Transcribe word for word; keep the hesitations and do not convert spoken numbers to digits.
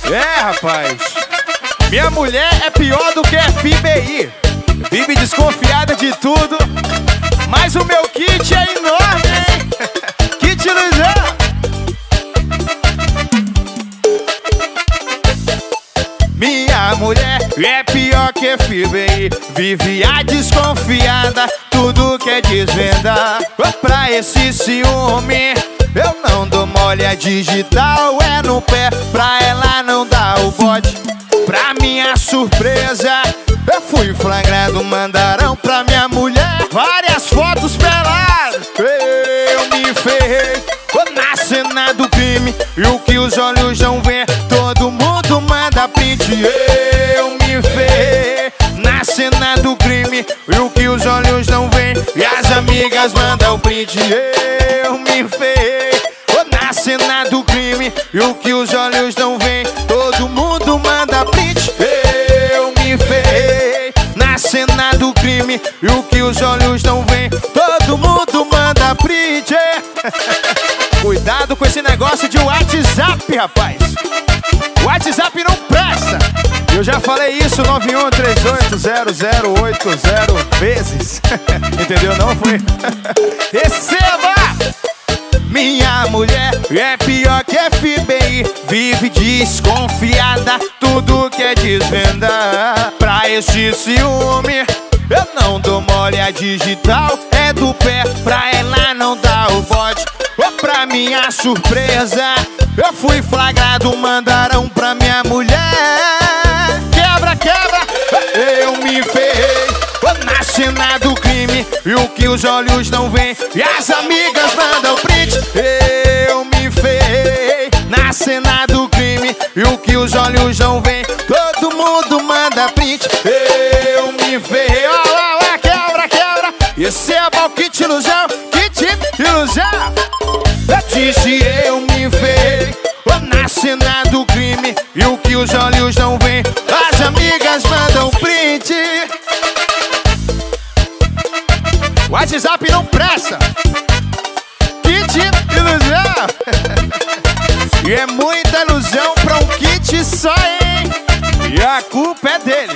É, rapaz, minha mulher é pior do que F B I. Vive desconfiada de tudo, mas o meu kit é enorme, hein? Kit ilusão. Minha mulher é pior que F B I. Vive a desconfiada, tudo quer desvendar. Pra esse ciúme eu não dou mole, a digital é no pé, pra ela não dar o bote. Pra minha surpresa, eu fui flagrado, mandaram pra minha mulher várias fotos peladas. Eu me ferrei na cena do crime, e o que os olhos não vê, todo mundo manda print. Eu me ferrei na cena do crime, e o que os olhos não vê, e as amigas mandam print. Eu me ferrei na cena do crime, e o que os olhos não veem, todo mundo manda print. Eu me ferrei na cena do crime, e o que os olhos não veem, todo mundo manda print. Cuidado com esse negócio de WhatsApp, rapaz. WhatsApp não presta. Eu já falei isso nove um três oito zero zero oito zero vezes. Entendeu não? Foi. Receba! Minha mulher é pior que F B I. Vive desconfiada, tudo quer desvendar. Pra esse ciúme eu não dou mole, a digital é do pé, pra ela não dar o bote. Pra minha surpresa, eu fui flagrado, mandaram pra minha mulher. Quebra, quebra, eu me ferrei na cena do crime, e o que os olhos não veem, e as amigas mandam print. Eu me ferrei na cena do crime, e o que os olhos não veem, todo mundo manda print. Eu me ferrei, ó lá, lá, quebra, quebra. Esse é o kit ilusão, kit ilusão. Eu disse eu me ferrei na cena do crime, e o que os olhos não veem, as amigas mandam print. WhatsApp não presta. Kit ilusão. E é muita ilusão pra um kit só, hein? E a culpa é dele.